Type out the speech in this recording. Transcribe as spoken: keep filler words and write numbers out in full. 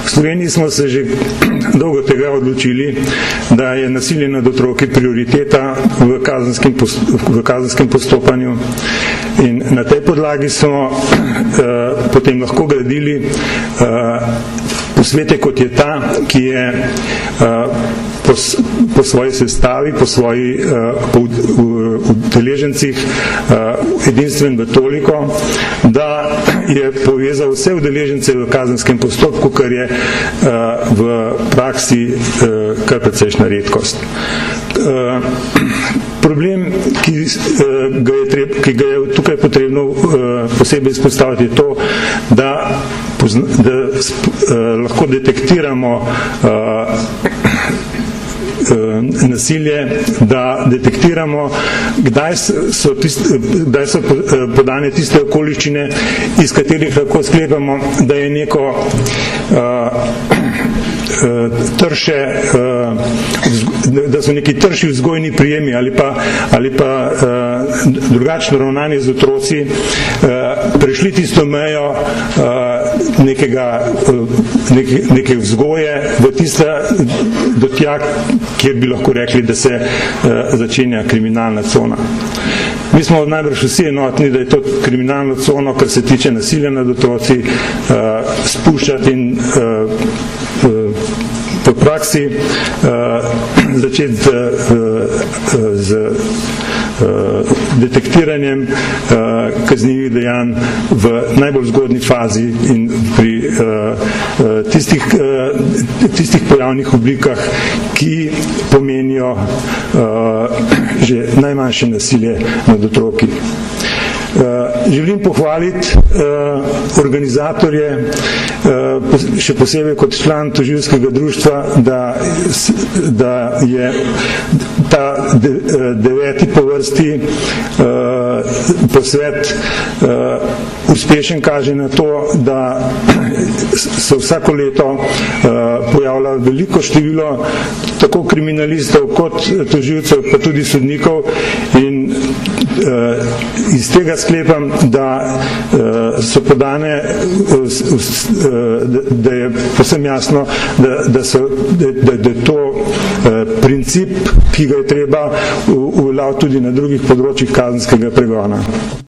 V Sloveniji smo se že dolgo tega odločili, da je nasilje nad otroki prioriteta v kazenskem, v kazenskem postopanju in na tej podlagi smo uh, potem lahko gradili uh, posvete, kot je ta, ki je uh, po, po svoji sestavi, po svoji uh, udeležencih uh, edinstven v toliko, da je povezal vse udeležence v kazenskem postopku, kar je uh, v praksi uh, kar precejšnja redkost. Uh, problem, ki, uh, ga je treb, ki ga je tukaj potrebno uh, posebej izpostaviti, je to, da, pozna, da uh, lahko detektiramo uh, nasilje, da detektiramo, kdaj so, tiste, kdaj so podane tiste okoliščine, iz katerih lahko sklepamo, da je neko uh, trše, uh, da so neki trši vzgojni prijemi ali pa, ali pa uh, drugačno ravnanje z otroci uh, prešli tisto mejo uh, nekega, uh, neke, neke vzgoje v tista do tja, kjer bi lahko rekli, da se uh, začenja kriminalna cona. Mi smo najbrž vsi enotni, da je to kriminalno cono, kar se tiče nasilja nad otroci, uh, spuščati in uh, uh, v praksi uh, začeti z, uh, z uh, detektiranjem uh, kaznivih dejanj v najbolj zgodni fazi in pri uh, uh, tistih, uh, tistih pojavnih oblikah, ki pomenijo uh, že najmanjše nasilje nad otroki. Uh, želim pohvaliti uh, organizatorje, uh, še posebej kot član tožilskega društva, da, da je ta de, deveti po vrsti uh, posvet uh, uspešen, kaže na to, da se vsako leto uh, pojavlja veliko število tako kriminalistov kot tožilcev, pa tudi sodnikov in uh, iz tega sklepam, da uh, so podane, uh, uh, da je povsem jasno, da, da, so, da, da, da je to uh, princip, ki ga je treba uveljaviti tudi na drugih področjih kazenskega pregona.